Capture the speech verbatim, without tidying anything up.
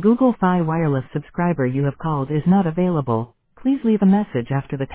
Google Fi Wireless subscriber you have called is not available. Please leave a message after the